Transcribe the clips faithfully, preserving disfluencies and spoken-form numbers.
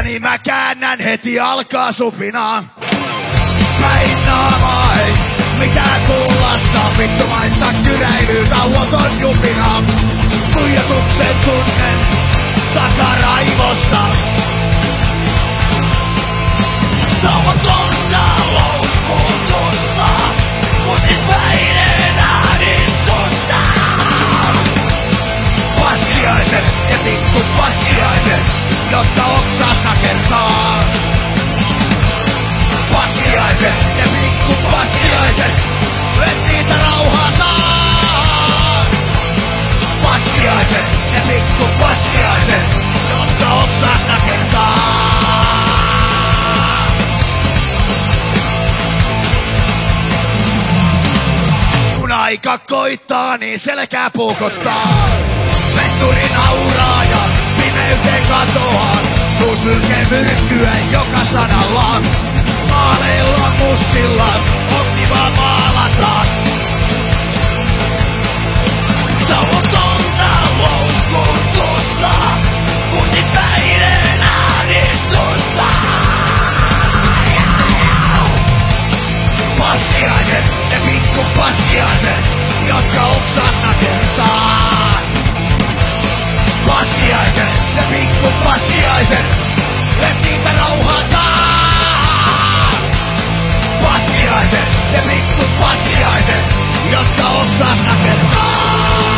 Selkäni mä käännän, heti alkaa supinaa. Päin naamaa ei mitään kuulla saa. Vittumaista kyräilyy, tauoton jupinaa. Tuijotuksen tunnen takaraivosta. Tauotonta louskutusta, kun siis väinen ahdistusta. Paskiaiset ja pikku paskiaiset, jotka oksas nakertaa. Paskiaiset ja pikku paskiaiset, et niitä rauhaa saa. Paskiaiset ja pikku paskiaiset, jotka oksas nakertaa. Kun aika koittaa, niin selkää puukottaa. Vetturi nauraa ja pimeyteen katoaa. Suus myrkee myrkkyä joka sanalla. Maaleilla mustilla optima maalataan. Tauotonta louskutusta, kusipäinen ahdistusta. Paskiaiset ja pikku paskiaiset, jotka oksat nakertaa. Paskiaiset ja pikku paskiaiset, et niitä rauhaa saa. Paskiaiset ja pikku paskiaiset, jotka oksas nakertaa.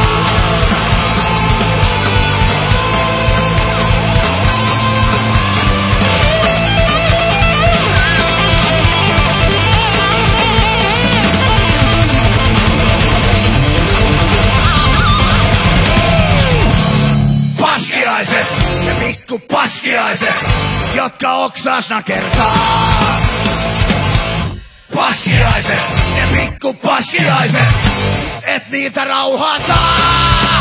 Paskiaiset ja pikku paskiaiset, jotka oksas nakertaa. Paskiaiset ja pikku paskiaiset, et niitä rauhaa saa.